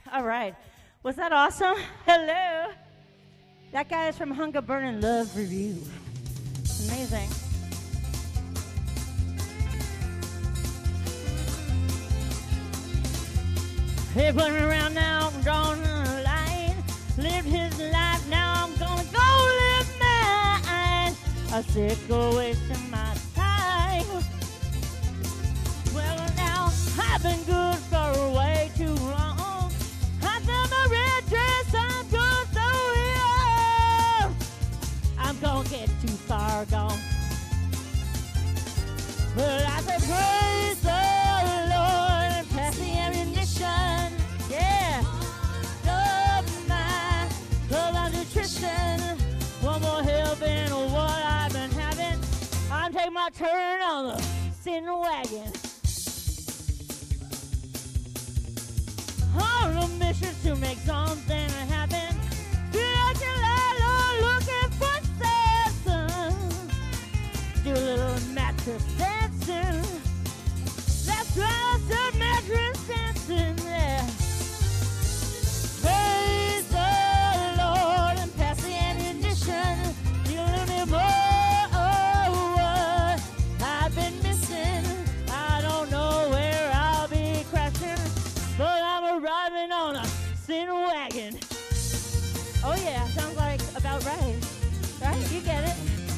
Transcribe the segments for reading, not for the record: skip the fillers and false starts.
All right. Was that awesome? Hello. That guy is from Hunger Burning Love Review. Amazing. He put me around now, I'm drawing the line. Lived his life, now I'm gonna go live mine. A sick wasting my time. Well, now I've been good for way too long. I found my red dress, I'm good so young. I'm gonna get too far gone. But I say praise the Lord and pass the ammunition. Yeah. Love my nutrition. One more helping of what I've been having. I'm taking my turn on the sin wagon. On a mission to make something happen. Looking for something. Do a little mattress dancing. That's right, some mattress dancing, yeah. Praise the Lord and pass the ammunition. You little more what I've been missing. I don't know where I'll be crashing, but I'm arriving on a sin wagon. Oh yeah, sounds like about right. Right? You get it.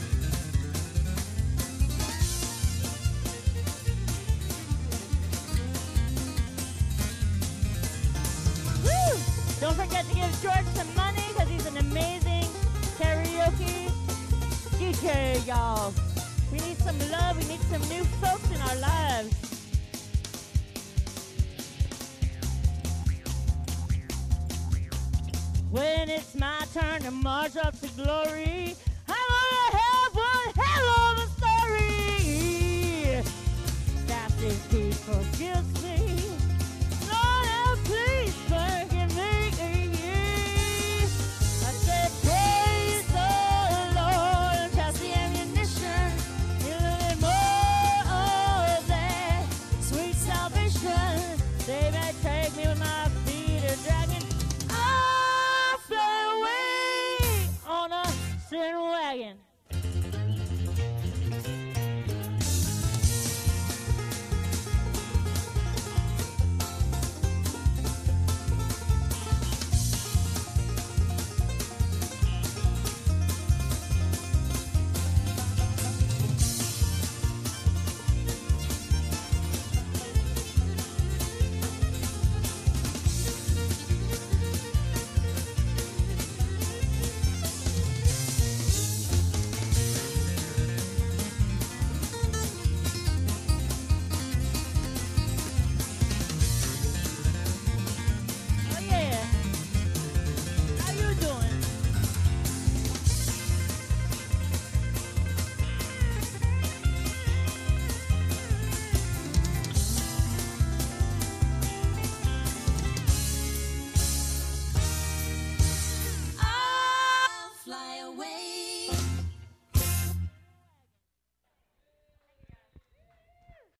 Woo! Don't forget to give George some money because he's an amazing karaoke DJ, y'all. We need some love. We need some new folks in our lives. When it's my turn to march up to glory,